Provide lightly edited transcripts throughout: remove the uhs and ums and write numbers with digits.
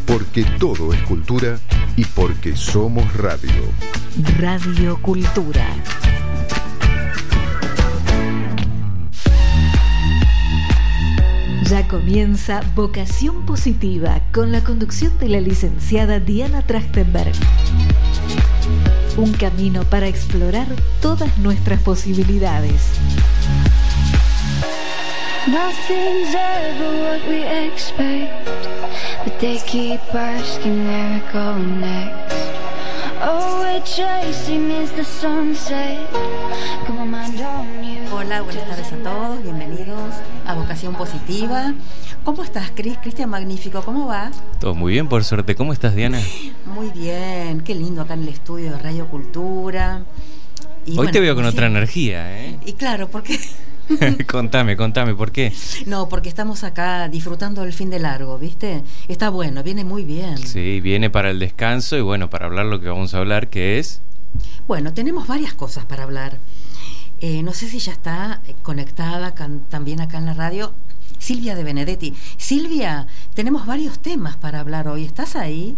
porque todo es cultura y porque somos radio. Radio Cultura. Ya comienza Vocación Positiva con la conducción de la licenciada Diana Trachtenberg. Un camino para explorar todas nuestras posibilidades. Nothing's ever what we expect, but they keep asking where we go next. Oh, we're chasing as the sunset. Come on, mind on you. Hola, buenas tardes a todos, bienvenidos a Vocación Positiva. ¿Cómo estás, Cristian? Magnífico, ¿cómo va? Todo muy bien, por suerte. ¿Cómo estás, Diana? Muy bien, qué lindo acá en el estudio de Radio Cultura. Y hoy bueno, te veo con otra energía, ¿eh? Y claro, porque... Contame, ¿por qué? No, porque estamos acá disfrutando del fin de largo, ¿viste? Está bueno, viene muy bien. Sí, viene para el descanso y bueno, para hablar lo que vamos a hablar, que es... Bueno, tenemos varias cosas para hablar. No sé si ya está conectada también acá en la radio Silvia de Benedetti. Silvia, tenemos varios temas para hablar hoy. ¿Estás ahí?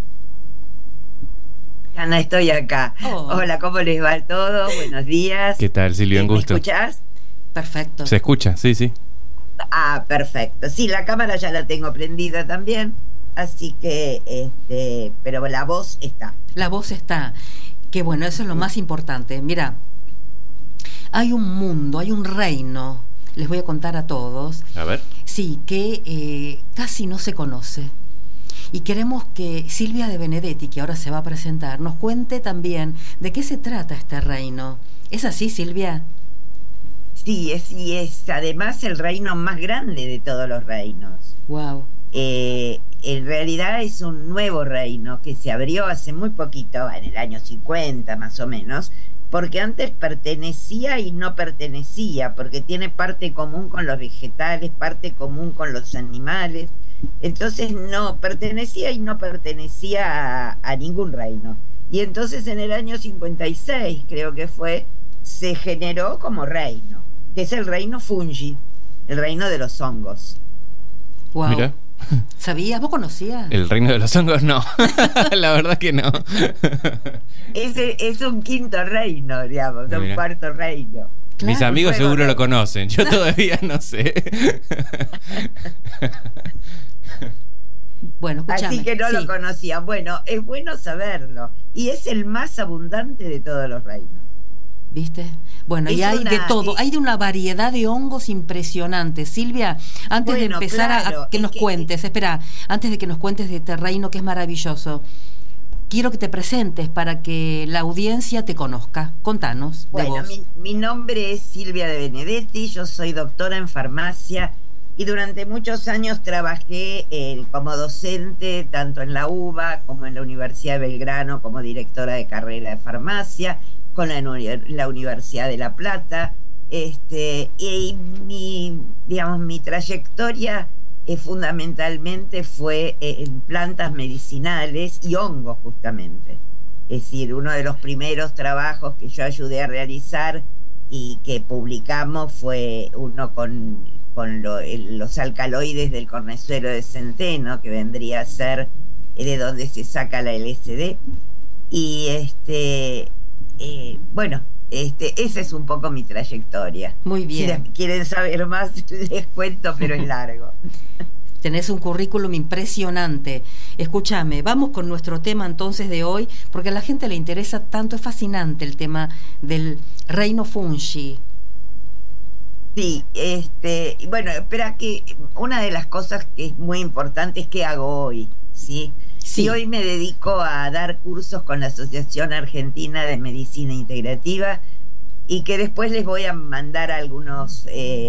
Ana, estoy acá. Oh. Hola, ¿cómo les va todo? Buenos días. ¿Qué tal, Silvia? Un gusto. ¿Me escuchás? Perfecto. ¿Se escucha? Sí, sí. Ah, perfecto. Sí, la cámara ya la tengo prendida también, así que, pero la voz está. La voz está. Que bueno, eso es lo más importante. Mira, hay un mundo, hay un reino, les voy a contar a todos. A ver. Sí, que casi no se conoce. Y queremos que Silvia de Benedetti, que ahora se va a presentar, nos cuente también de qué se trata este reino. ¿Es así, Silvia? Sí, es además el reino más grande de todos los reinos. Wow. En realidad es un nuevo reino que se abrió hace muy poquito, en el año 50 más o menos, porque antes pertenecía y no pertenecía, porque tiene parte común con los vegetales, parte común con los animales. Entonces no pertenecía y no pertenecía a ningún reino. Y entonces en el año 56, creo que fue, se generó como reino, que es el reino Fungi, el reino de los hongos. Wow. Mira. ¿Sabías? ¿Vos conocías? El reino de los hongos, no. La verdad que no. Es un quinto reino, digamos, Mira. un cuarto reino. Claro, mis amigos juego seguro de... lo conocen. Yo todavía no sé. Bueno, escúchame. Así que no sí. lo conocían. Bueno, es bueno saberlo. Y es el más abundante de todos los reinos. ¿Viste? Bueno, Es y hay de todo, hay de una variedad de hongos impresionantes. Silvia, antes de empezar claro, a que nos cuentes, espera, antes de que nos cuentes de este reino que es maravilloso, quiero que te presentes para que la audiencia te conozca. Contanos de Bueno, vos. mi nombre es Silvia de Benedetti, yo soy doctora en farmacia y durante muchos años trabajé como docente tanto en la UBA como en la Universidad de Belgrano como directora de carrera de farmacia, con la Universidad de La Plata, y mi trayectoria fundamentalmente fue en plantas medicinales y hongos justamente. Es decir, uno de los primeros trabajos que yo ayudé a realizar y que publicamos fue uno con los alcaloides del cornezuelo de centeno, que vendría a ser de donde se saca la LSD. Y esa es un poco mi trayectoria. Muy bien. Si quieren saber más, les cuento, pero es largo. Tenés un currículum impresionante. Escúchame, vamos con nuestro tema entonces de hoy, porque a la gente le interesa tanto, es fascinante el tema del reino Fungi. Sí, bueno, espera, que una de las cosas que es muy importante es qué hago hoy, ¿sí? Sí. Y hoy me dedico a dar cursos con la Asociación Argentina de Medicina Integrativa y que después les voy a mandar algunos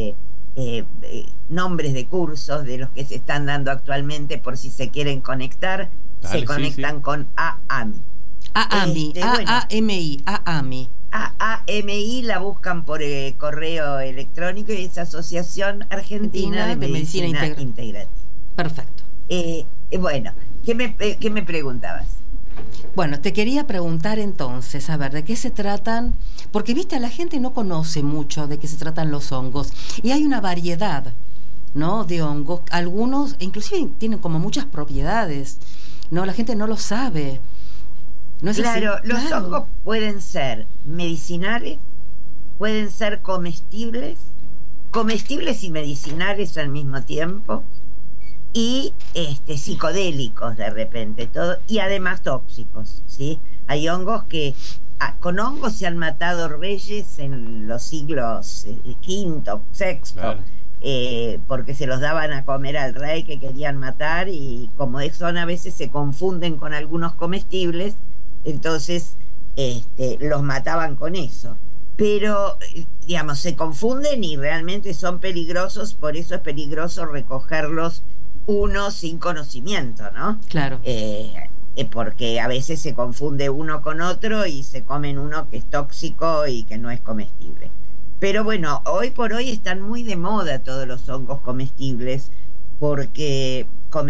nombres de cursos de los que se están dando actualmente por si se quieren conectar. Dale, se conectan sí. con AAMI. AAMI, AAMI, AAMI. AAMI la buscan por correo electrónico y es Asociación Argentina de Medicina Integrativa. Perfecto. Bueno, ¿qué me preguntabas? Bueno, te quería preguntar entonces, a ver, ¿de qué se tratan? Porque, viste, la gente no conoce mucho de qué se tratan los hongos y hay una variedad ¿no? De hongos. Algunos, inclusive, tienen como muchas propiedades, ¿no? La gente no lo sabe. ¿No es claro, así? Los hongos pueden ser medicinales, pueden ser comestibles y medicinales al mismo tiempo, y psicodélicos de repente, todo, y además tóxicos, ¿sí? Hay hongos que con hongos se han matado reyes en los siglos V, VI, Claro. Porque se los daban a comer al rey que querían matar, y como son a veces se confunden con algunos comestibles, entonces los mataban con eso. Pero, digamos, se confunden y realmente son peligrosos, por eso es peligroso recogerlos uno sin conocimiento, ¿no? Claro. Porque a veces se confunde uno con otro y se comen uno que es tóxico y que no es comestible. Pero bueno, hoy por hoy están muy de moda todos los hongos comestibles, porque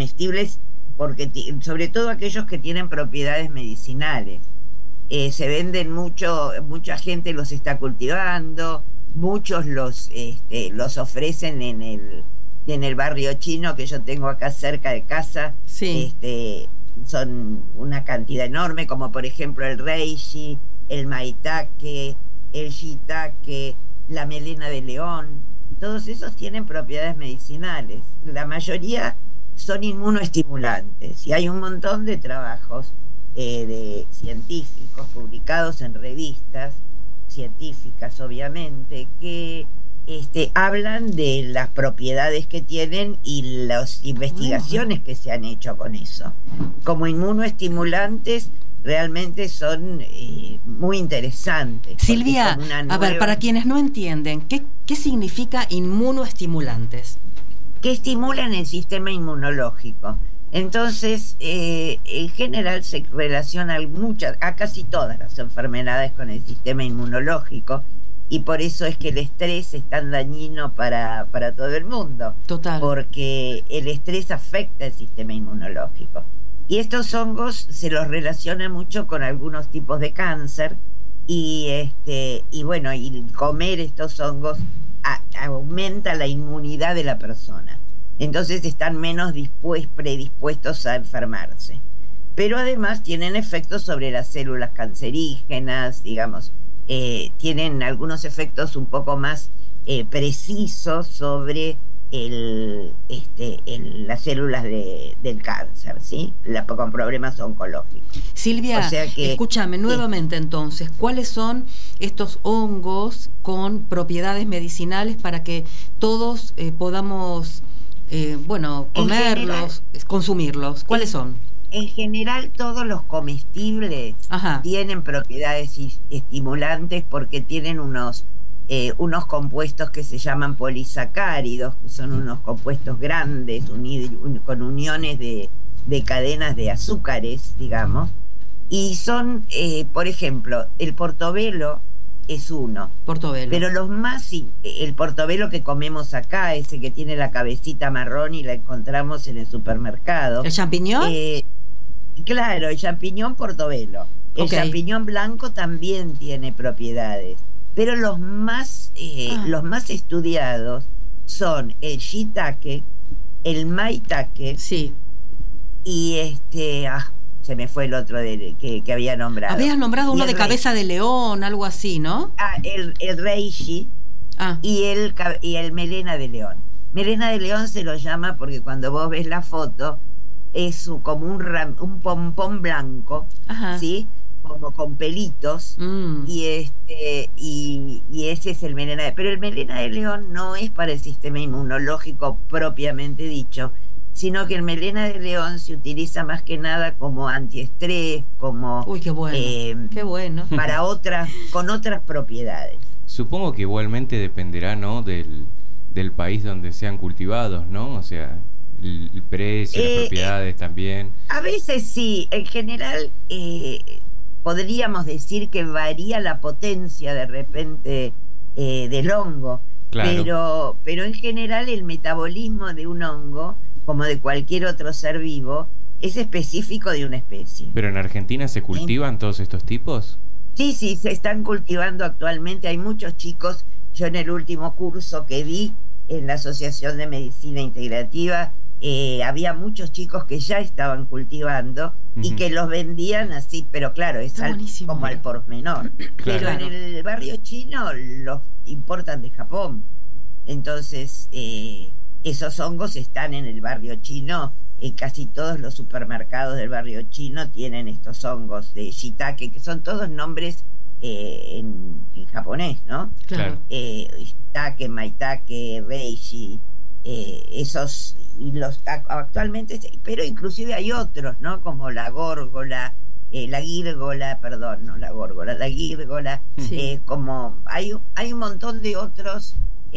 sobre todo aquellos que tienen propiedades medicinales. Se venden mucho, mucha gente los está cultivando, muchos los ofrecen en el barrio chino que yo tengo acá cerca de casa. Sí. Son una cantidad enorme, como por ejemplo el reishi, el maitake, el shiitake, la melena de león. Todos esos tienen propiedades medicinales. La mayoría son inmunoestimulantes y hay un montón de trabajos de científicos publicados en revistas científicas, obviamente, que hablan de las propiedades que tienen y las investigaciones que se han hecho con eso. Como inmunoestimulantes realmente son muy interesantes. Silvia, a ver, para quienes no entienden, ¿qué significa inmunoestimulantes? Que estimulan el sistema inmunológico. Entonces, en general se relacionan a casi todas las enfermedades con el sistema inmunológico, y por eso es que el estrés es tan dañino para todo el mundo. Total. Porque el estrés afecta el sistema inmunológico. Y estos hongos se los relaciona mucho con algunos tipos de cáncer, y bueno, y comer estos hongos aumenta la inmunidad de la persona. Entonces están menos predispuestos a enfermarse. Pero además tienen efectos sobre las células cancerígenas, digamos, tienen algunos efectos un poco más precisos sobre las células del cáncer, ¿sí? Con problemas oncológicos. Silvia, o sea que, escúchame nuevamente entonces, ¿cuáles son estos hongos con propiedades medicinales para que todos podamos comerlos, consumirlos? ¿Cuáles son? En general, todos los comestibles tienen propiedades estimulantes porque tienen unos compuestos que se llaman polisacáridos, que son unos compuestos grandes con uniones de cadenas de azúcares, digamos. Y son, por ejemplo, el portobelo es uno. Portobelo. Pero el portobelo que comemos acá, ese que tiene la cabecita marrón y la encontramos en el supermercado. ¿El champiñón? Claro, el champiñón portobelo. El champiñón blanco también tiene propiedades. Pero los más estudiados son el shiitake, el maitake, sí, y se me fue el otro que había nombrado. Habías nombrado uno de cabeza de león, algo así, ¿no? El reishi y el melena de león. Melena de león se lo llama porque cuando vos ves la foto es como un pompón blanco, ¿sí? Como con pelitos, y ese es el melena pero el melena de león no es para el sistema inmunológico propiamente dicho, sino que el melena de león se utiliza más que nada como antiestrés, como qué bueno, qué bueno. con otras propiedades. Supongo que igualmente dependerá, ¿no?, del país donde sean cultivados, ¿no? O sea, el precio, las propiedades también. A veces sí, en general podríamos decir que varía la potencia de repente del hongo, claro. Pero en general el metabolismo de un hongo, como de cualquier otro ser vivo, es específico de una especie. ¿Pero en Argentina se cultivan todos estos tipos? Sí, se están cultivando actualmente. Hay muchos chicos, yo en el último curso que di, en la Asociación de Medicina Integrativa había muchos chicos que ya estaban cultivando y que los vendían así, pero claro, es como al por menor. Pero en el barrio chino los importan de Japón. Entonces, esos hongos están en el barrio chino. Casi todos los supermercados del barrio chino tienen estos hongos de shiitake, que son todos nombres en japonés, ¿no? Claro. Shiitake, maitake, reishi, esos, y los actualmente, pero inclusive hay otros, ¿no? Como la gírgola, la gírgola, Sí. como hay un montón de otros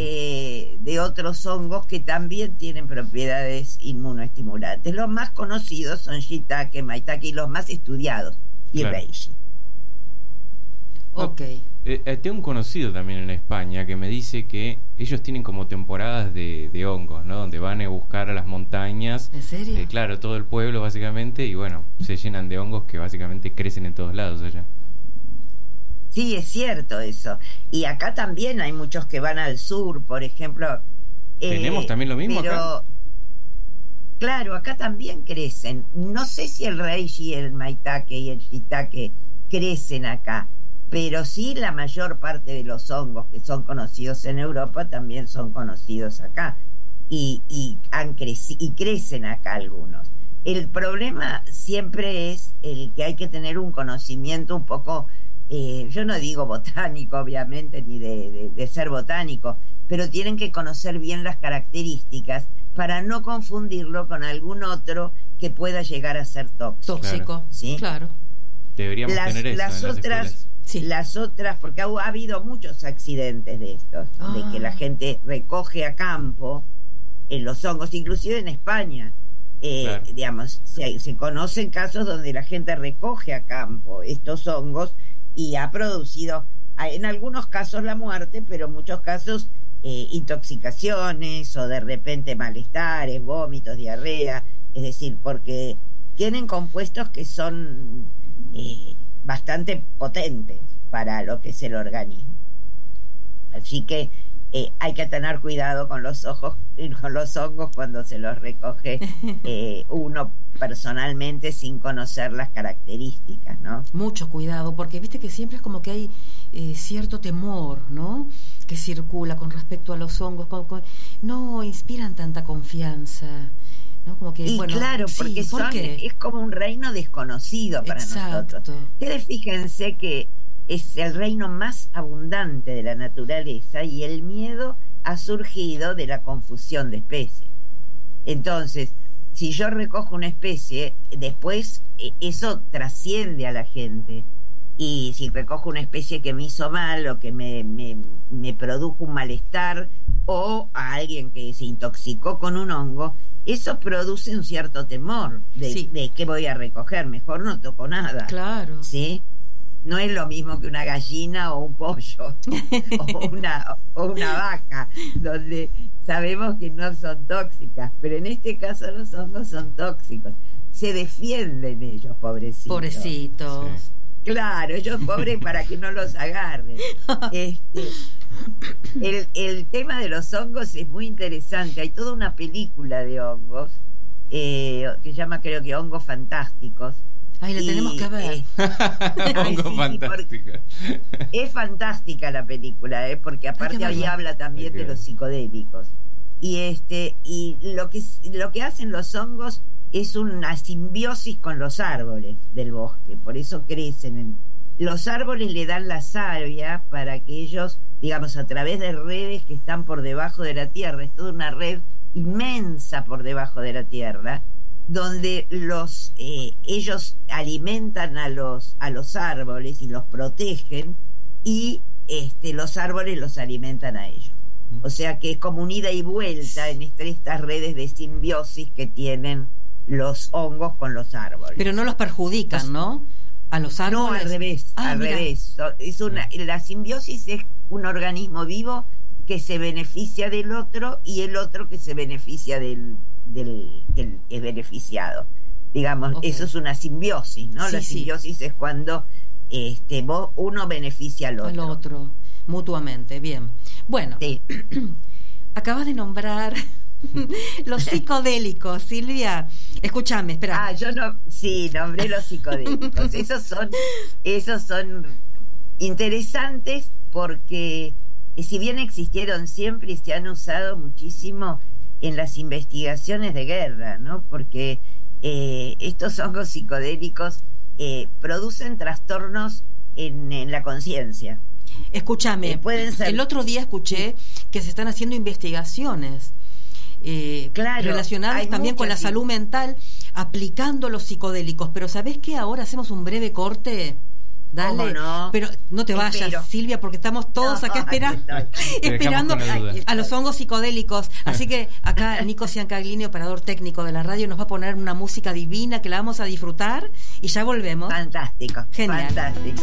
hongos que también tienen propiedades inmunoestimulantes. Los más conocidos son shiitake, maitake y los más estudiados, y reishi. Ok. Tengo un conocido también en España que me dice que ellos tienen como temporadas de hongos, ¿no? Donde van a buscar a las montañas. ¿En serio? Claro, todo el pueblo básicamente, y bueno, se llenan de hongos que básicamente crecen en todos lados allá. Sí, es cierto eso. Y acá también hay muchos que van al sur, por ejemplo. ¿Tenemos también lo mismo acá? Claro, acá también crecen. No sé si el reishi, el maitake y el shiitake crecen acá, pero sí la mayor parte de los hongos que son conocidos en Europa también son conocidos acá. Y crecen acá algunos. El problema siempre es el que hay que tener un conocimiento un poco... yo no digo botánico, obviamente, ni de ser botánico, pero tienen que conocer bien las características para no confundirlo con algún otro que pueda llegar a ser tóxico. Tóxico, ¿sí? Claro. Deberíamos tener eso las en las otras, escuelas. Sí. Las otras, porque ha habido muchos accidentes de estos, de que la gente recoge a campo los hongos, inclusive en España. Claro. Digamos, se conocen casos donde la gente recoge a campo estos hongos y ha producido, en algunos casos la muerte, pero en muchos casos intoxicaciones o de repente malestares, vómitos, diarrea, es decir, porque tienen compuestos que son bastante potentes para lo que es el organismo. Así que hay que tener cuidado con los hongos cuando se los recoge uno personalmente sin conocer las características, ¿no? Mucho cuidado, porque viste que siempre es como que hay cierto temor, ¿no? Que circula con respecto a los hongos, no inspiran tanta confianza, ¿no? Como que, y bueno, claro, porque sí, ¿por qué? Es como un reino desconocido para nosotros. Ustedes fíjense que es el reino más abundante de la naturaleza y el miedo ha surgido de la confusión de especies. Entonces, si yo recojo una especie, después eso trasciende a la gente. Y si recojo una especie que me hizo mal o que me produjo un malestar, o a alguien que se intoxicó con un hongo, eso produce un cierto temor de qué voy a recoger. Mejor no toco nada. Claro. ¿Sí? No es lo mismo que una gallina o un pollo o una vaca, donde sabemos que no son tóxicas, pero en este caso los hongos son tóxicos. Se defienden ellos, pobrecitos. Pobrecitos. Sí. Claro, ellos pobres para que no los agarren. El tema de los hongos es muy interesante. Hay toda una película de hongos que se llama, creo que, Hongos Fantásticos. Ay, la tenemos que ver. Hongo fantástica. Es fantástica la película, porque aparte ahí habla también de los psicodélicos. Y lo que hacen los hongos es una simbiosis con los árboles del bosque, por eso crecen. Los árboles le dan la savia para que ellos, digamos, a través de redes que están por debajo de la tierra, es toda una red inmensa por debajo de la tierra, donde ellos alimentan a los árboles y los protegen, y los árboles los alimentan a ellos. O sea que es como un ida y vuelta entre estas redes de simbiosis que tienen los hongos con los árboles. Pero no los perjudican, ¿no? A los árboles. No, al revés, al revés. La simbiosis es un organismo vivo que se beneficia del otro y el otro que se beneficia del que es beneficiado. Digamos, eso es una simbiosis, ¿no? La simbiosis es cuando uno beneficia al otro. Mutuamente, bien. Bueno, Acabas de nombrar los psicodélicos, Silvia. Escúchame, espera. Yo no, sí, nombré los psicodélicos. Esos son interesantes porque si bien existieron siempre y se han usado muchísimo en las investigaciones de guerra, ¿no? Porque estos hongos psicodélicos producen trastornos en la conciencia. Escúchame, el otro día escuché que se están haciendo investigaciones relacionadas también con la salud mental, aplicando los psicodélicos. Pero ¿sabés qué? Ahora hacemos un breve corte. Dale, no? Pero no te vayas, Silvia, porque estamos todos acá esperando a los hongos psicodélicos. Así que acá Nico Ciancaglini, operador técnico de la radio, nos va a poner una música divina que la vamos a disfrutar y ya volvemos. Fantástico. Genial. Fantástico.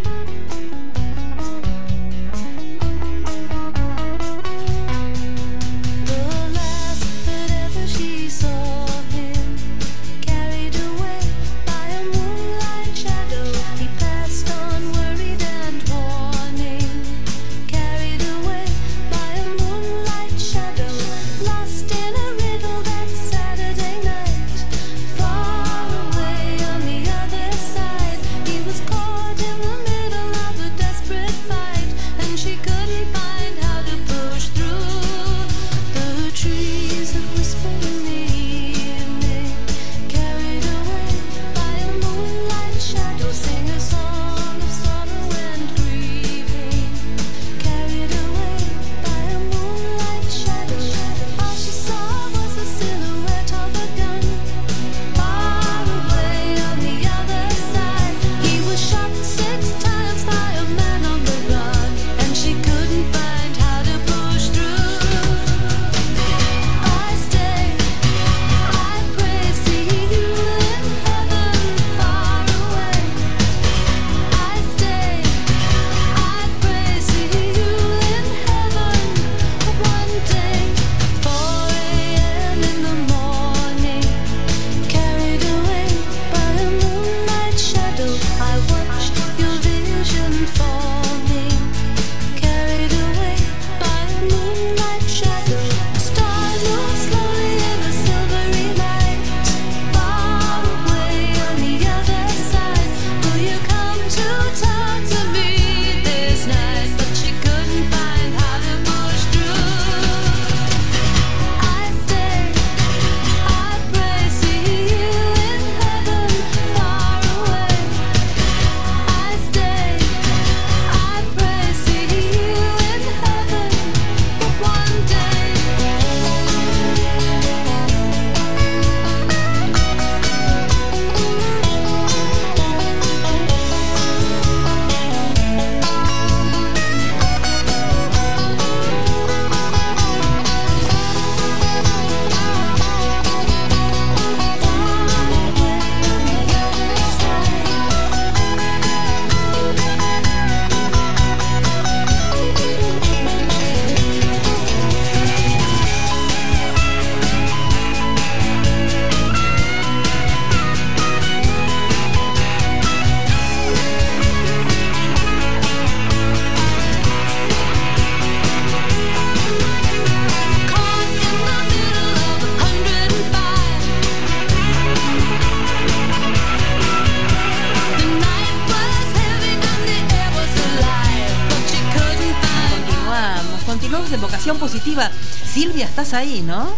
Positiva. Silvia, estás ahí, ¿no?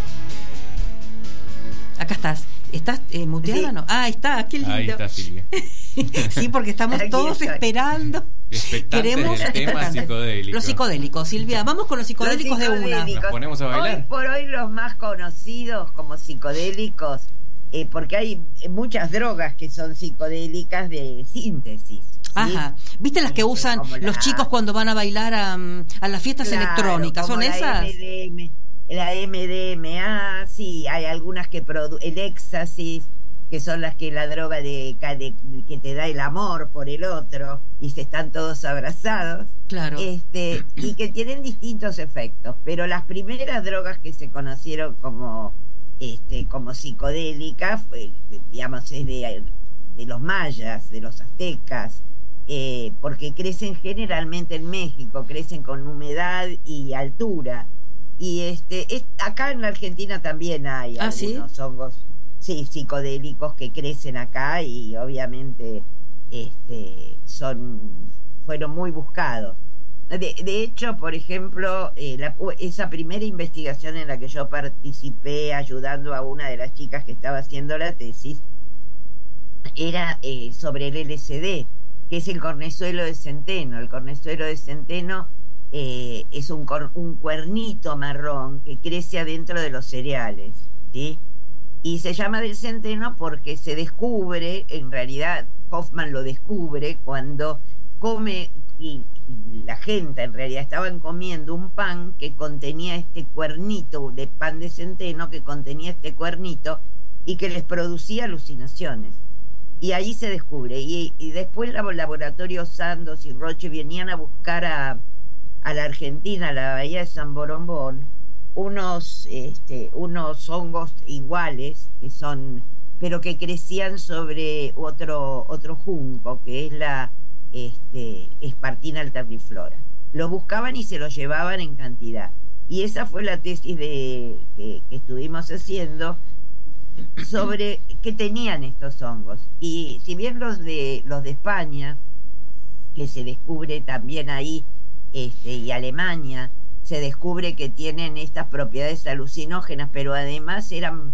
Acá estás. ¿Estás muteada o no? Ah, ahí está, qué lindo. Ahí está Silvia. Sí, porque estamos todos esperando. Queremos el tema psicodélico. Los psicodélicos, Silvia. Vamos con los psicodélicos de una. Nos ponemos a bailar. Hoy por hoy los más conocidos como psicodélicos, porque hay muchas drogas que son psicodélicas de síntesis. Ajá. ¿Viste las que usan los chicos cuando van a bailar a las fiestas electrónicas? ¿Son esas? La MDMA, sí, hay algunas que el éxtasis, que son las que la droga que te da el amor por el otro y se están todos abrazados. Claro. Y que tienen distintos efectos, pero las primeras drogas que se conocieron como psicodélicas, digamos, es de los mayas, de los aztecas, porque crecen generalmente en México, crecen con humedad y altura, Y acá en la Argentina también hay algunos hongos, sí, psicodélicos que crecen acá y obviamente fueron muy buscados. De hecho, por ejemplo, esa primera investigación en la que yo participé ayudando a una de las chicas que estaba haciendo la tesis era sobre el LSD, que es el cornezuelo de centeno. El cornezuelo de centeno es un cuernito marrón que crece adentro de los cereales, ¿sí? Y se llama del centeno porque se descubre, en realidad Hoffman lo descubre cuando come, y la gente en realidad estaban comiendo un pan que contenía este cuernito, de pan de centeno que contenía este cuernito y que les producía alucinaciones. Y ahí se descubre. Y después los laboratorios Sandoz y Roche venían a buscar a la Argentina, a la bahía de San Borombón, unos hongos iguales, pero que crecían sobre otro junco, que es la Espartina alterniflora. Lo buscaban y se lo llevaban en cantidad. Y esa fue la tesis que estuvimos haciendo sobre qué tenían estos hongos. Y si bien los de España, que se descubre también ahí, y Alemania, se descubre que tienen estas propiedades alucinógenas, pero además eran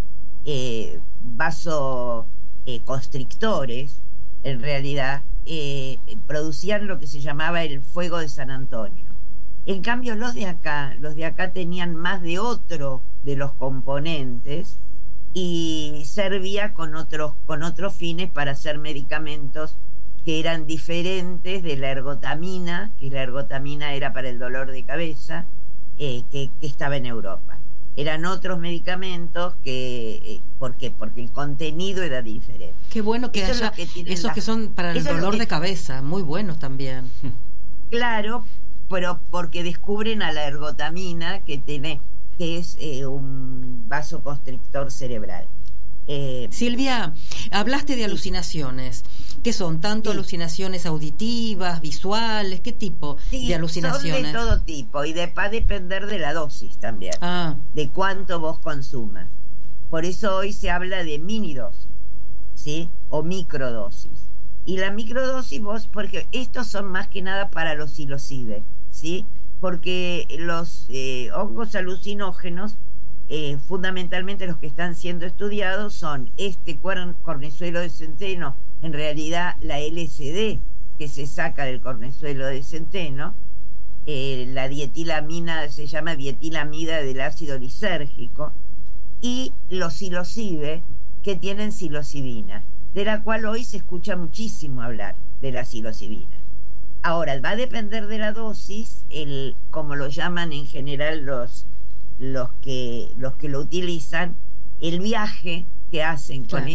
vasoconstrictores, en realidad, producían lo que se llamaba el fuego de San Antonio. En cambio, los de acá tenían más de otro de los componentes y servía con otros fines para hacer medicamentos que eran diferentes de la ergotamina, que la ergotamina era para el dolor de cabeza, que estaba en Europa. Eran otros medicamentos porque el contenido era diferente. Qué bueno que haya esos que son para el dolor de cabeza, muy buenos también. Claro, pero porque descubren a la ergotamina que es un vasoconstrictor cerebral. Silvia, hablaste de alucinaciones. ¿Qué son? ¿Tanto alucinaciones auditivas, visuales? ¿Qué tipo de alucinaciones? Son de todo tipo y va a depender de la dosis también, de cuánto vos consumas. Por eso hoy se habla de minidosis, ¿sí? O microdosis. Y la microdosis porque estos son más que nada para los psilocibe, ¿sí? Porque los hongos alucinógenos, fundamentalmente los que están siendo estudiados son cornezuelo de centeno, en realidad la LSD que se saca del cornezuelo de centeno, la dietilamina se llama dietilamida del ácido lisérgico, y los psilocibe que tienen psilocibina, de la cual hoy se escucha muchísimo hablar, de la psilocibina. Ahora, va a depender de la dosis, como lo llaman en general los que lo utilizan, el viaje que hacen con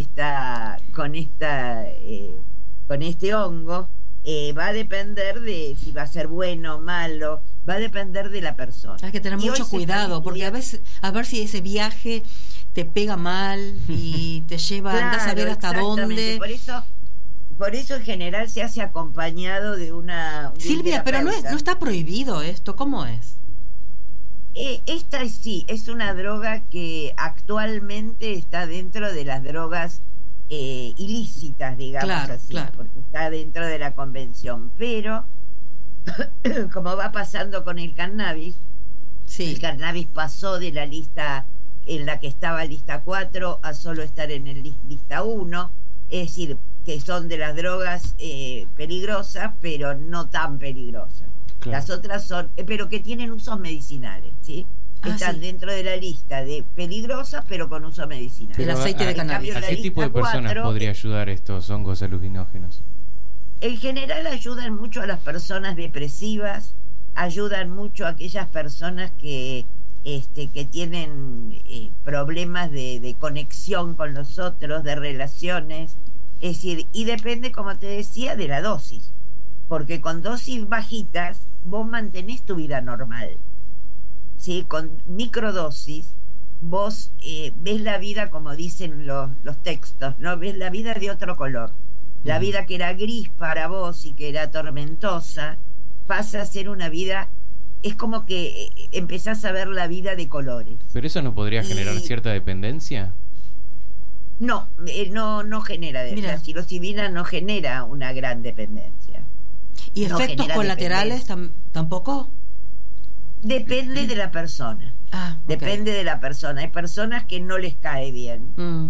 este hongo, va a depender de si va a ser bueno o malo, va a depender de la persona. Hay que tener mucho cuidado, porque a ver si ese viaje te pega mal y te lleva, andás a ver hasta dónde. Por eso en general se hace acompañado de una... Silvia, pero no está prohibido esto, ¿cómo es? Esta sí, es una droga que actualmente está dentro de las drogas ilícitas, digamos así, porque está dentro de la convención. Pero, como va pasando con el cannabis, el cannabis pasó de la lista en la que estaba lista 4 a solo estar en el lista 1, es decir, que son de las drogas peligrosas, pero no tan peligrosas. Claro. Las otras son, pero que tienen usos medicinales, ¿sí? Están dentro de la lista de peligrosas, pero con uso medicinal. El aceite de cannabis. ¿A qué tipo de personas podría ayudar estos hongos alucinógenos? En general ayudan mucho a las personas depresivas, ayudan mucho a aquellas personas que tienen problemas de conexión con los otros, de relaciones, es decir, y depende, como te decía, de la dosis, porque con dosis bajitas vos mantenés tu vida normal, ¿sí? Con microdosis vos ves la vida, como dicen los textos, ¿no? Ves la vida de otro color. La vida que era gris para vos y que era tormentosa pasa a ser una vida es como que empezás a ver la vida de colores. ¿Pero eso no podría generar cierta dependencia? No genera. Mira. La psilocibina no genera una gran dependencia. ¿Y No efectos genera colaterales tampoco? Depende de la persona. Ok. Depende de la persona. Hay personas que no les cae bien.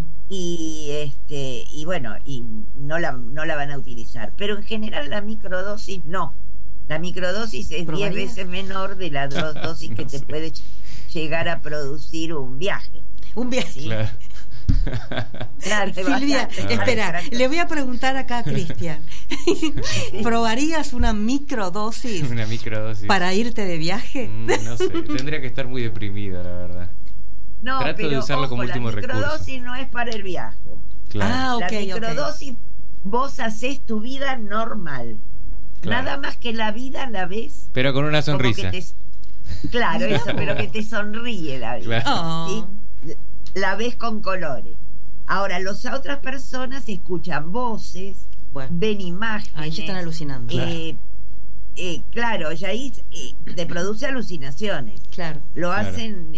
Y bueno, y no la van a utilizar. Pero en general la microdosis no. La microdosis es 10 veces menor de la dosis que te puede llegar a producir un viaje. Un viaje. ¿Sí? Claro. Claro, Silvia, espera, le voy a preguntar acá a Cristian. ¿Probarías una microdosis Una microdosis. para irte de viaje? No sé, tendría que estar muy deprimida, la verdad. No, Trato pero de usarlo como último la microdosis recurso. no es para el viaje. Claro. La microdosis, vos hacés tu vida normal. Claro. Nada más que la vida la ves. Pero con una como sonrisa. Claro, eso, pero que te sonríe la vida. Claro. ¿Sí? La ves con colores. Ahora, las otras personas escuchan voces, Bueno, ven imágenes. ahí ya están alucinando. Claro, ya ahí te produce alucinaciones. Claro. Lo Claro. hacen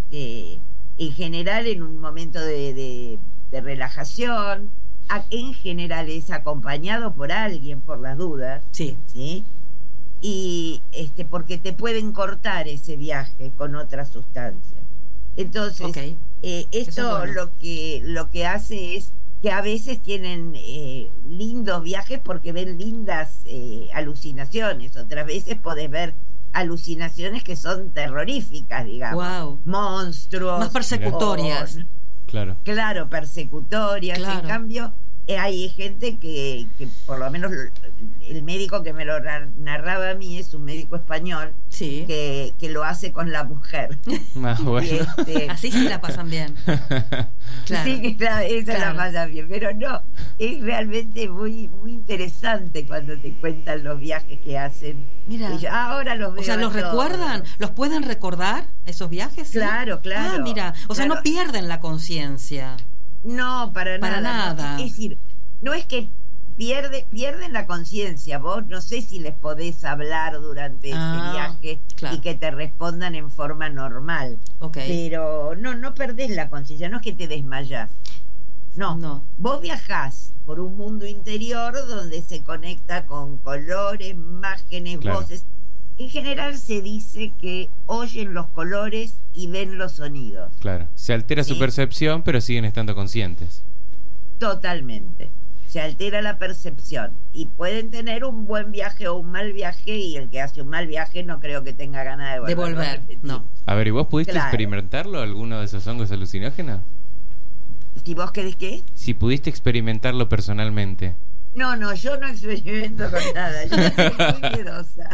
en general en un momento de relajación. En general es acompañado por alguien, por las dudas. Sí. ¿Sí? Y porque te pueden cortar ese viaje con otra sustancia. Entonces, Ok. esto Eso es bueno. lo que hace es que a veces tienen lindos viajes porque ven lindas alucinaciones. Otras veces podés ver alucinaciones que son terroríficas, digamos. Wow. Monstruos. Más persecutorias. Claro. Claro, persecutorias. Claro. En cambio, hay gente que por lo menos el médico que me lo narraba a mí es un médico español Sí. que lo hace con la mujer. Más bueno. Y Así sí la pasan bien. Claro. Sí, que esa Claro. la pasa bien, pero no, es realmente muy muy interesante cuando te cuentan los viajes que hacen. Mira. Y yo ahora los veo. O sea, ¿los a todos. recuerdan? ¿Los pueden recordar esos viajes? ¿Sí? Claro, claro. Ah, mira. O sea, Claro. no pierden la conciencia. No, para nada. No. Es decir, no es que pierden la conciencia. Vos no sé si les podés hablar durante ese viaje claro. y que te respondan en forma normal. Ok. Pero no perdés la conciencia, no es que te desmayás. No. Vos viajás por un mundo interior donde se conecta con colores, imágenes, Claro. voces. En general se dice que oyen los colores y ven los sonidos. Claro. Se altera su Sí. percepción, pero siguen estando conscientes. Totalmente. Se altera la percepción. Y pueden tener un buen viaje o un mal viaje, y el que hace un mal viaje no creo que tenga ganas de volverlo a repetir. no. A ver, ¿y vos pudiste Claro. experimentarlo, alguno de esos hongos alucinógenos? ¿Si vos querés qué? Si pudiste experimentarlo personalmente. No, yo no experimento con nada. Yo soy muy miedosa.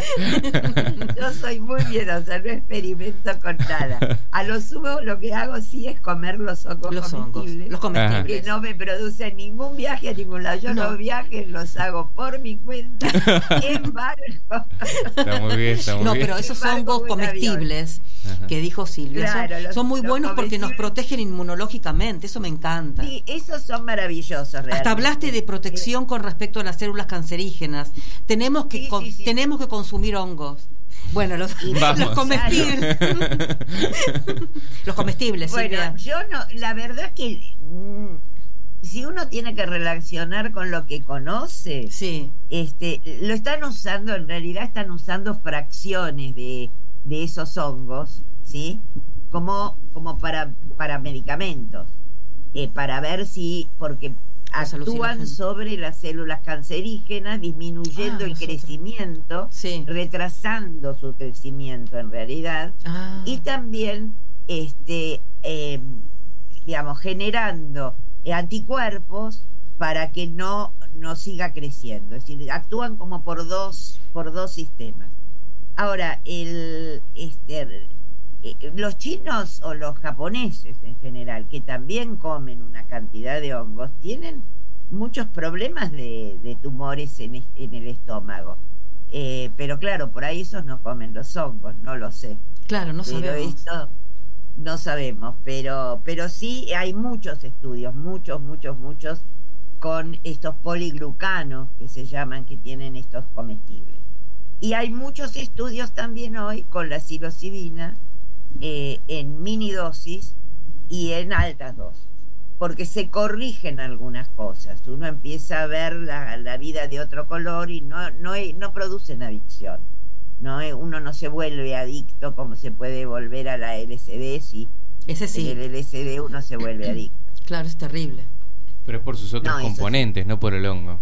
Yo soy muy miedosa, no experimento con nada. A lo sumo lo que hago sí es comer los hongos comestibles. Los comestibles. Que no me producen ningún viaje a ningún lado. Yo los viajes los hago por mi cuenta, en barco. Está muy bien, está muy No, bien. pero esos hongos comestibles que dijo Silvia Claro, son muy los buenos porque nos comestibles. protegen inmunológicamente. Eso me encanta. Sí, esos son maravillosos realmente. Hasta hablaste de protección con respecto a las células cancerígenas. Tenemos que tenemos que consumir hongos. Bueno, los comestibles. Los comestibles, bueno, Silvia. yo no, la verdad que si uno tiene que relacionar con lo que conoce, sí. Lo están usando, en realidad están usando fracciones de esos hongos, ¿sí? Como para medicamentos, para ver si, porque actúan sobre las células cancerígenas, disminuyendo el crecimiento, retrasando su crecimiento en realidad, y también digamos, generando anticuerpos para que no siga creciendo. Es decir, actúan como por dos sistemas. Ahora, los chinos o los japoneses en general, que también comen una cantidad de hongos, tienen muchos problemas de tumores en el estómago. Pero claro, por ahí esos no comen los hongos, no lo sé. Claro, no sabemos. Pero esto no sabemos, pero sí hay muchos estudios, muchos, con estos poliglucanos que se llaman, que tienen estos comestibles. Y hay muchos estudios también hoy con la psilocibina en mini dosis y en altas dosis, porque se corrigen algunas cosas. Uno empieza a ver la vida de otro color y no producen adicción. Uno no se vuelve adicto como se puede volver a la LSD, si ese sí. en el LSD uno se vuelve adicto. Claro, es terrible. Pero es por sus otros componentes, no por el hongo.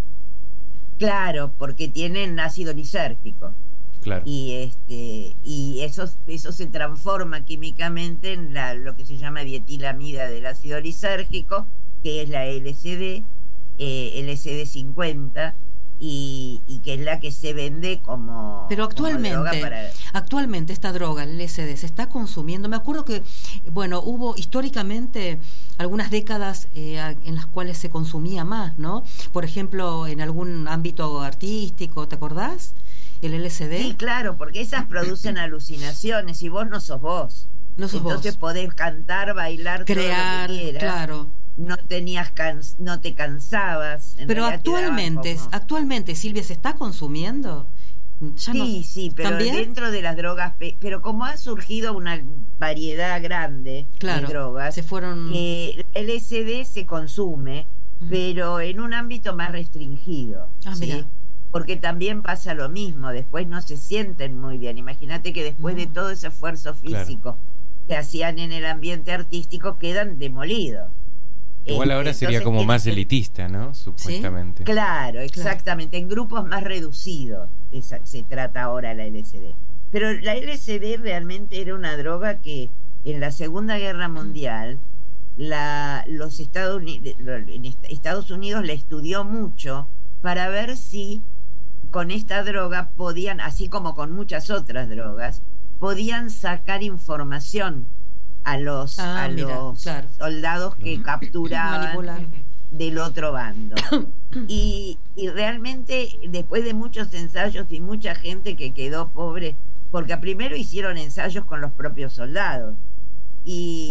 Claro, porque tienen ácido lisérgico. Claro. Y eso se transforma químicamente en lo que se llama dietilamida del ácido lisérgico, que es la LSD, LSD 50, y que es la que se vende como. Pero actualmente esta droga, el LSD, se está consumiendo. Me acuerdo que, hubo históricamente algunas décadas en las cuales se consumía más, ¿no? Por ejemplo, en algún ámbito artístico, ¿te acordás? El LSD. Sí, claro, porque esas producen alucinaciones y vos no sos vos. Entonces podés cantar, bailar, crear, todo lo que quieras. Claro. No te cansabas. Pero actualmente, Silvia, ¿se está consumiendo? Sí, pero ¿también? Dentro de las drogas, pero como ha surgido una variedad grande de drogas, se fueron. El LSD se consume, pero en un ámbito más restringido. ¿Sí? Porque también pasa lo mismo, después no se sienten muy bien. Imagínate que después de todo ese esfuerzo físico que hacían en el ambiente artístico, quedan demolidos. Igual ahora sería como más elitista, ¿no? Supuestamente. ¿Sí? Claro, exactamente. En grupos más reducidos se trata ahora la LSD. Pero la LSD realmente era una droga que en la Segunda Guerra Mundial los Estados Unidos la estudió mucho para ver si con esta droga podían, así como con muchas otras drogas, podían sacar información a los soldados que capturaban del otro bando. Y realmente, después de muchos ensayos y mucha gente que quedó pobre, porque primero hicieron ensayos con los propios soldados, y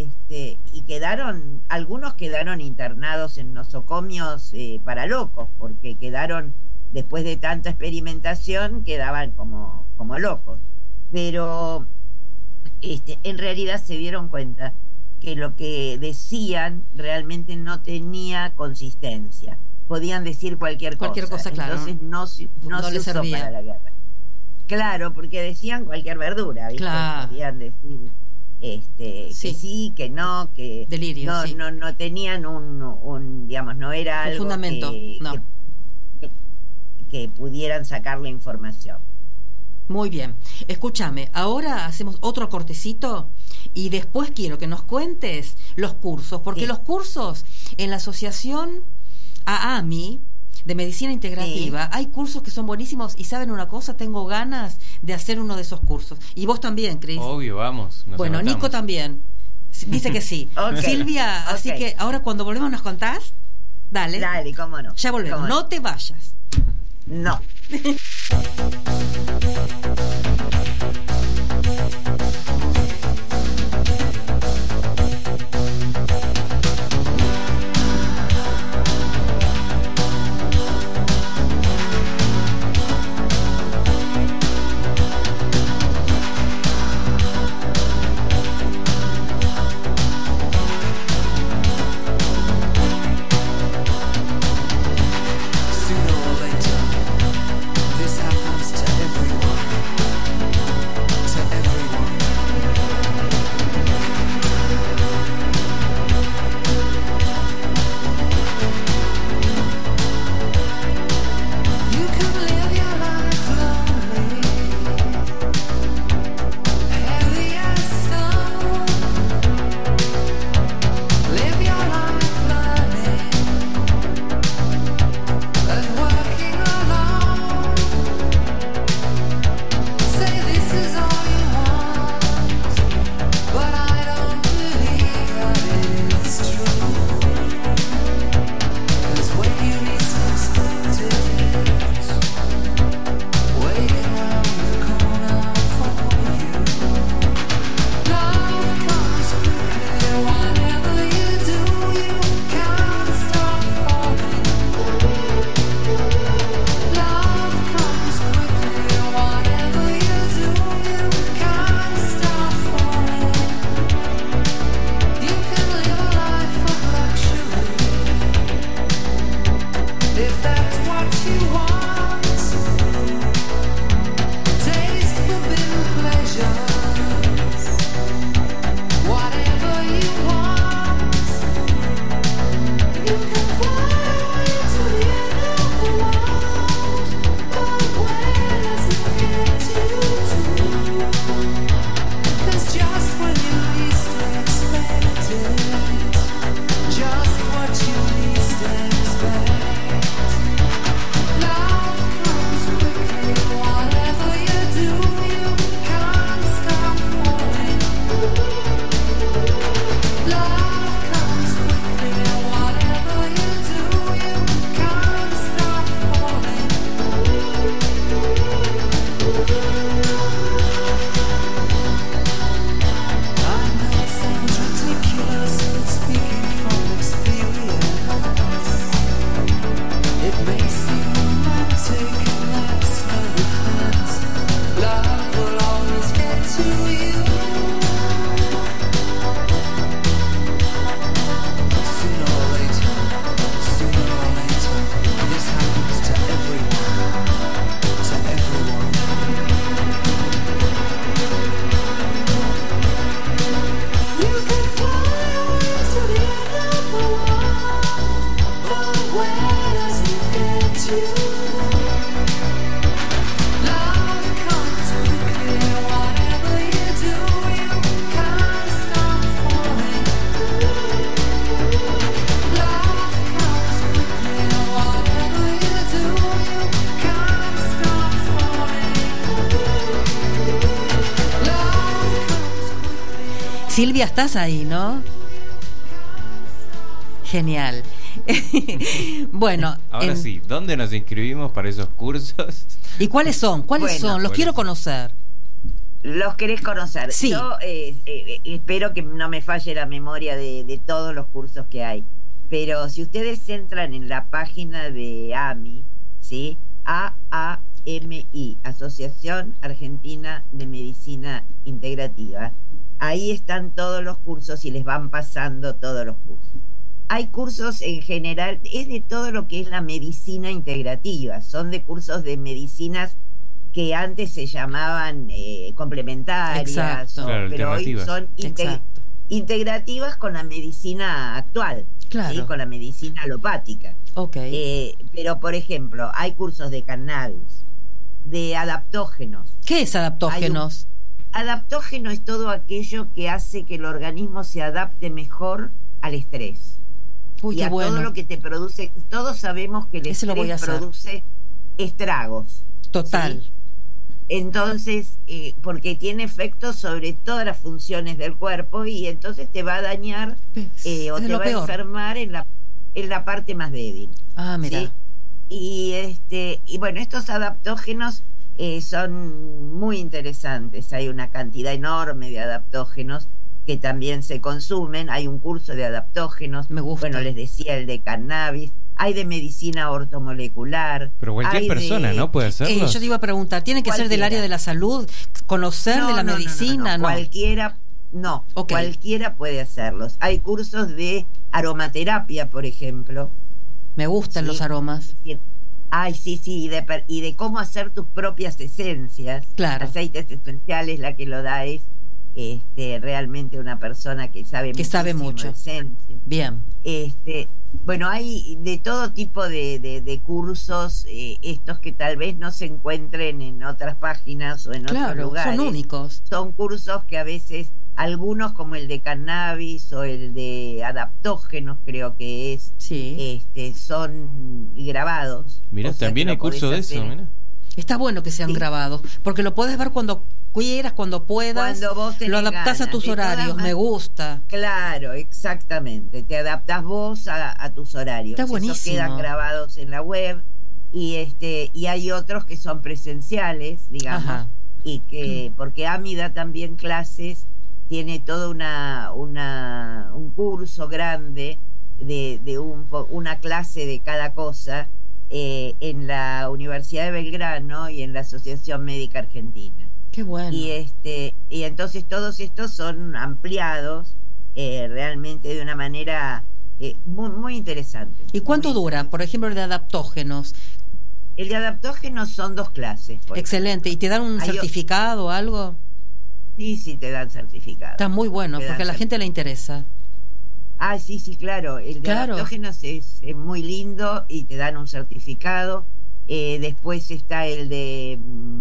algunos quedaron internados en nosocomios para locos, porque después de tanta experimentación, quedaban como locos. Pero en realidad se dieron cuenta que lo que decían realmente no tenía consistencia. Podían decir cualquier cosa, claro. Entonces no se usó servía para la guerra. Claro, porque decían cualquier verdura, ¿viste? Claro. Podían decir que sí, que no, que delirio, no tenían un digamos, no era algo fundamento, que pudieran sacar la información. Muy bien, escúchame, ahora hacemos otro cortecito y después quiero que nos cuentes los cursos, porque los cursos en la asociación AAMI de Medicina Integrativa, hay cursos que son buenísimos y ¿saben una cosa? Tengo ganas de hacer uno de esos cursos. Y vos también, Cris. Obvio, vamos. Bueno, anotamos. Nico también. Dice que sí. Okay. Silvia, así que ahora cuando volvemos nos contás. Dale. Dale, cómo no. Ya volvemos, no te vayas. No. Sooner or later, this happens to Silvia, estás ahí, ¿no? Genial. Bueno, ahora sí, ¿dónde nos inscribimos para esos cursos? ¿Y cuáles son? ¿Cuáles son? Los quiero conocer. ¿Los querés conocer? Sí. Yo espero que no me falle la memoria de todos los cursos que hay. Pero si ustedes entran en la página de AMI, ¿sí? AAMI, Asociación Argentina de Medicina Integrativa, ahí están todos los cursos y les van pasando todos los cursos. Hay cursos en general, es de todo lo que es la medicina integrativa, son de cursos de medicinas que antes se llamaban complementarias, Claro, pero hoy son integrativas con la medicina actual, claro. ¿sí? Con la medicina alopática. Okay. Pero, por ejemplo, hay cursos de cannabis, de adaptógenos. ¿Qué es adaptógenos? Adaptógeno es todo aquello que hace que el organismo se adapte mejor al estrés. Uy, y a todo lo que te produce. Todos sabemos que el estrés produce estragos. Total. ¿Sí? Entonces, porque tiene efectos sobre todas las funciones del cuerpo y entonces te va a dañar o te va a enfermar en la parte más débil. Ah, mira. ¿Sí? Y bueno, estos adaptógenos son muy interesantes. Hay una cantidad enorme de adaptógenos que también se consumen. Hay un curso de adaptógenos. Me gusta. Bueno, les decía el de cannabis. Hay de medicina ortomolecular. Pero cualquier persona, ¿no? Puede hacerlo. Yo te iba a preguntar, ¿tiene que ser del área de la salud? ¿Conocer de la medicina? No. Cualquiera, no. Okay. Cualquiera puede hacerlos. Hay cursos de aromaterapia, por ejemplo. Me gustan los aromas. Ay, sí, y de cómo hacer tus propias esencias. Claro. Aceites esenciales, la que lo da es realmente una persona que sabe mucho de esencia. Bien. Bueno, hay de todo tipo de cursos, estos que tal vez no se encuentren en otras páginas o en otros lugares. Son únicos. Son cursos que a veces, algunos como el de cannabis o el de adaptógenos, creo que es, sí. Son grabados. Mira, también hay cursos de eso, mira. Está bueno que sean grabados, porque lo podés ver cuando quieras, cuando puedas, cuando vos lo adaptás a tus horarios, me gusta. Claro, exactamente, te adaptás vos a tus horarios. Está buenísimo. Esos quedan grabados en la web y hay otros que son presenciales, digamos. Ajá. Y que, porque AMI da también clases, tiene todo un curso grande de una clase de cada cosa, en la Universidad de Belgrano y en la Asociación Médica Argentina. Qué bueno. Y entonces todos estos son ampliados realmente de una manera muy, muy interesante. ¿Y cuánto dura? Por ejemplo, el de adaptógenos. El de adaptógenos son 2 clases. Excelente. ¿Y te dan un certificado o algo? Sí, te dan certificado. Está muy bueno, porque a la gente le interesa. Ah, sí, claro. El de adaptógenos es muy lindo y te dan un certificado. Después está el de...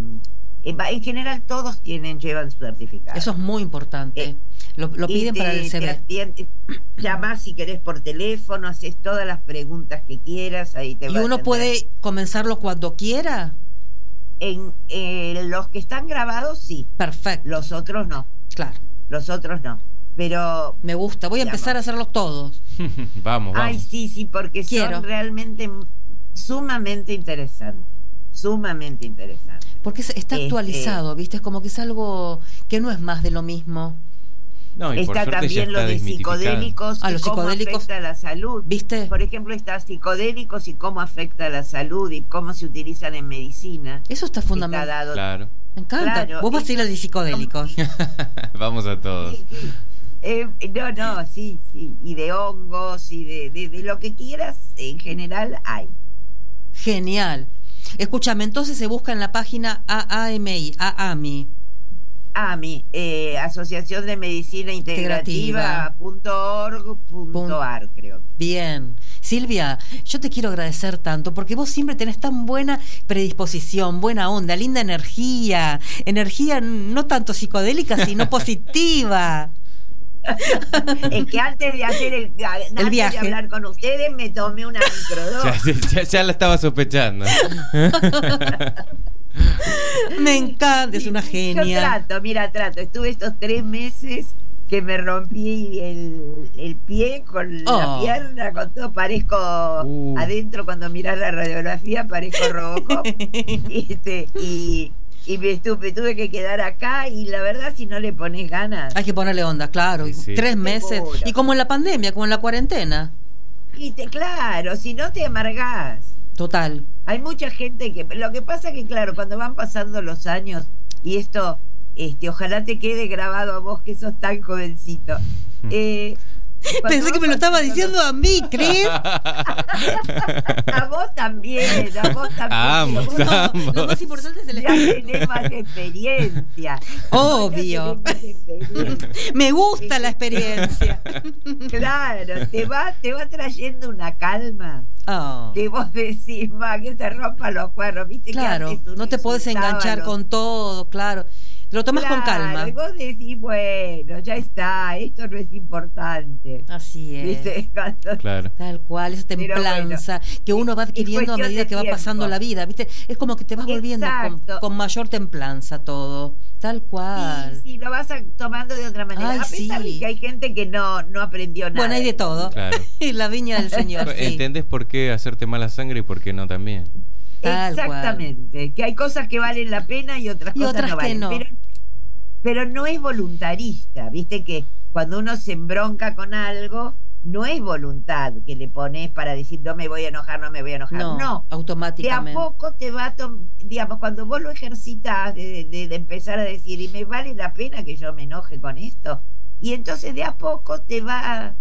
en general todos llevan su certificado. Eso es muy importante. Lo piden para el CV. Llamás si querés por teléfono, haces todas las preguntas que quieras. Ahí te ¿Y uno puede comenzarlo cuando quiera? En los que están grabados, sí. Perfecto. Los otros no. Claro. Los otros no. Pero me gusta, voy a empezar a hacerlos todos. Vamos. Ay, sí, porque son realmente sumamente interesantes. Sumamente interesantes. Porque está actualizado, ¿viste? Es como que es algo que no es más de lo mismo. No, y está también lo de psicodélicos, los cómo psicodélicos afecta a la salud. ¿Viste? Por ejemplo, está psicodélicos y cómo afecta a la salud y cómo se utilizan en medicina. Eso está fundamental. Claro. Me encanta. Claro, vos vas a ir al de psicodélicos. Vamos a todos. Sí. Sí. Y de hongos y de lo que quieras, en general hay. Genial. Escúchame, entonces se busca en la página AMI. AMI, Asociación de Medicina Integrativa.org.ar, creo. Bien. Silvia, yo te quiero agradecer tanto porque vos siempre tenés tan buena predisposición, buena onda, linda energía no tanto psicodélica, sino positiva. Es que antes de hacer el viaje, de hablar con ustedes, me tomé una microdosis. Ya la estaba sospechando. Me encanta, es una genia. Yo trato. Estuve estos 3 meses que me rompí el pie con la pierna, con todo, parezco adentro cuando mirás la radiografía, parezco Robocop. y me tuve que quedar acá, y la verdad, si no le pones ganas, hay que ponerle onda, claro. Sí. 3 meses. Seguro. Y como en la pandemia, como en la cuarentena. claro, si no te amargás. Total. Hay mucha gente que, lo que pasa que, claro, cuando van pasando los años, y esto, ojalá te quede grabado a vos, que sos tan jovencito. Pensé que me lo estaba diciendo a mí, ¿crees? A vos también, Ambos. No, lo más importante es el Ya tenés más experiencia. Obvio. Ya tenés más experiencia. Me gusta la experiencia. Claro, te va trayendo una calma. Oh. Que vos decís, que se rompan los cuernos, ¿viste? Claro, que antes uno no te podés enganchar insultaba con todo, claro. Lo tomás con calma. Y vos decís, bueno, ya está, esto no es importante. Así es. ¿Viste? Claro. Tal cual, esa templanza que uno va adquiriendo a medida que va pasando la vida, ¿viste? Es como que te vas volviendo con mayor templanza todo. Tal cual. Sí, lo vas tomando de otra manera. Ay, a pesar de que hay gente que no aprendió nada. Bueno, hay de todo. Claro. La viña del Señor. Sí. ¿Entendés por qué hacerte mala sangre y por qué no también? Tal Exactamente. cual. Que hay cosas que valen la pena y otras cosas no valen. Que no. Pero no es voluntarista, viste que cuando uno se embronca con algo, no es voluntad que le pones para decir no me voy a enojar, no, automáticamente. De a poco te va digamos, cuando vos lo ejercitas de empezar a decir, y me vale la pena que yo me enoje con esto, y entonces de a poco te vas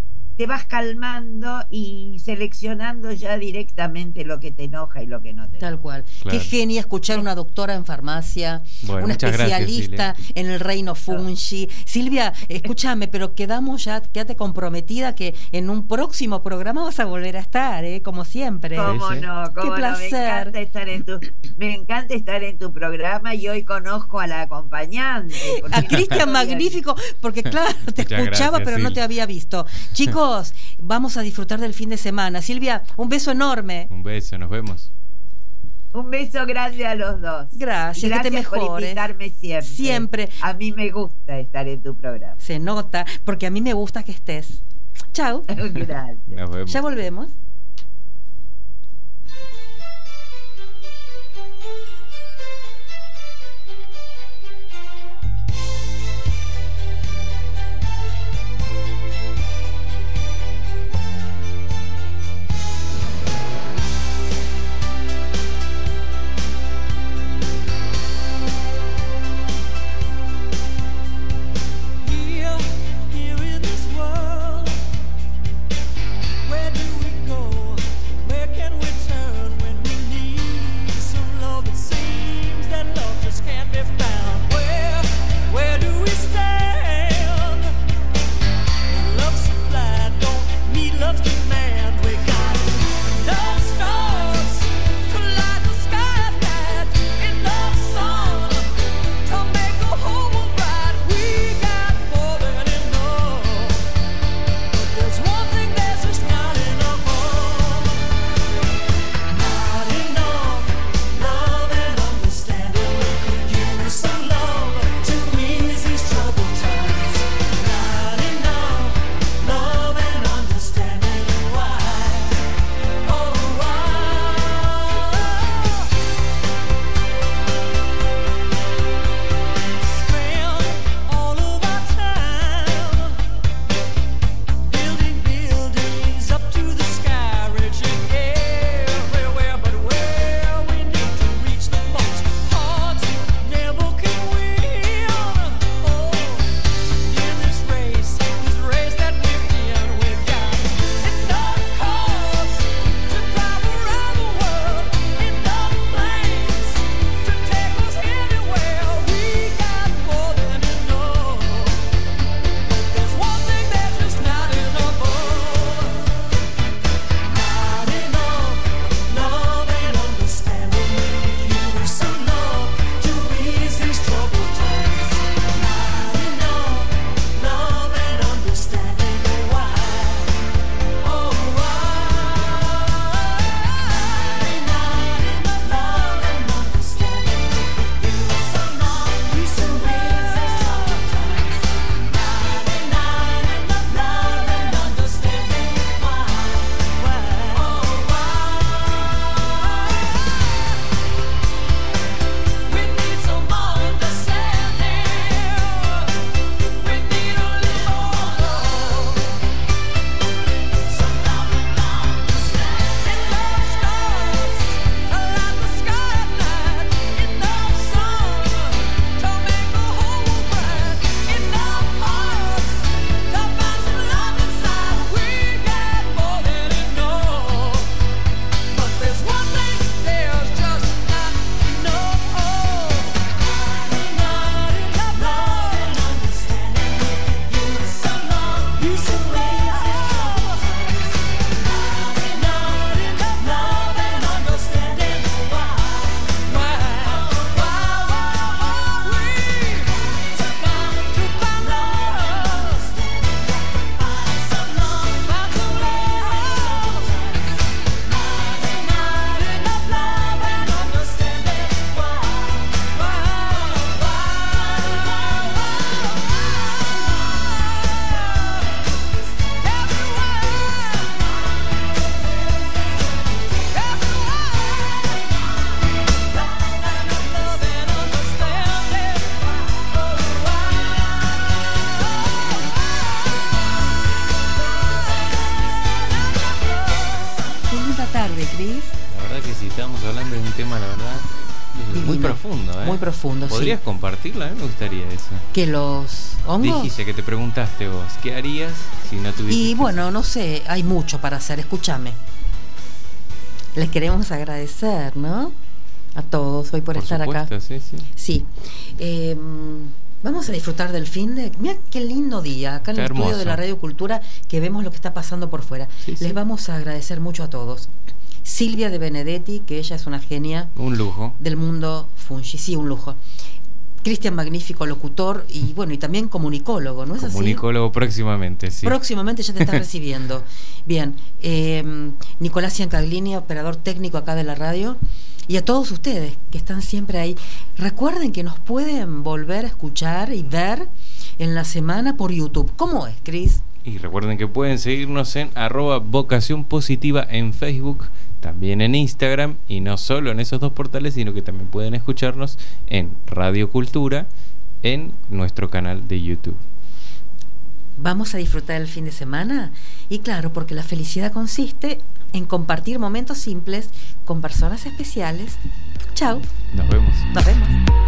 calmando y seleccionando ya directamente lo que te enoja y lo que no te enoja. Tal cual. Claro. Qué genia escuchar una doctora en farmacia, Bueno, una especialista en el reino fungi. Silvia, escúchame, pero quédate comprometida que en un próximo programa vas a volver a estar, como siempre. ¿Cómo no? Qué placer. Me encanta estar en tu programa, y hoy conozco a la acompañante. A Cristian Magnífico, porque claro, te Muchas escuchaba, gracias, pero no Sil. te había visto. Chicos, vamos a disfrutar del fin de semana. Silvia, un beso enorme. Un beso, nos vemos. Un beso grande a los dos. Gracias, que te mejores. Por invitarme siempre. Siempre. A mí me gusta estar en tu programa. Se nota, porque a mí me gusta que estés. Chau. Gracias. Nos vemos. Ya volvemos. Here in this world, where do we go? tarde, Cris. La verdad que sí, estamos hablando de un tema, la verdad, muy profundo, ¿eh? Muy profundo, ¿Podrías sí. compartirla? A mí me gustaría eso. Que los hongos... Dijiste que te preguntaste vos, ¿qué harías si no tuvieras? Y bueno, no sé, hay mucho para hacer, escúchame. Les queremos agradecer, ¿no? A todos hoy por estar supuesto, acá. Sí. Sí. Vamos a disfrutar del fin de... Mira qué lindo día, acá en el estudio de la Radio Cultura, que vemos lo que está pasando por fuera. Les vamos a agradecer mucho a todos. Silvia de Benedetti, que ella es una genia. Un lujo. Del mundo fungi, sí, un lujo. Cristian, magnífico locutor y bueno, y también comunicólogo, ¿no es así? Comunicólogo próximamente, sí. Próximamente ya te está recibiendo. Bien, Nicolás Ciancaglini, operador técnico acá de la radio, y a todos ustedes que están siempre ahí. Recuerden que nos pueden volver a escuchar y ver en la semana por YouTube. ¿Cómo es, Cris? Y recuerden que pueden seguirnos en @vocación positiva en Facebook, también en Instagram, y no solo en esos dos portales, sino que también pueden escucharnos en Radio Cultura en nuestro canal de YouTube. Vamos a disfrutar el fin de semana y claro, porque la felicidad consiste en compartir momentos simples con personas especiales. Chao. Nos vemos. Nos vemos.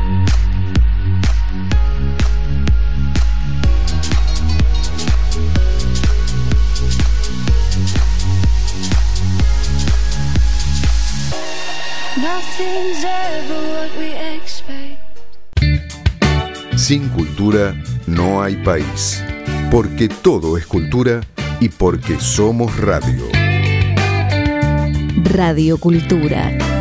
Nothing's ever what we expect. Sin cultura no hay país, porque todo es cultura y porque somos radio. Radio Cultura.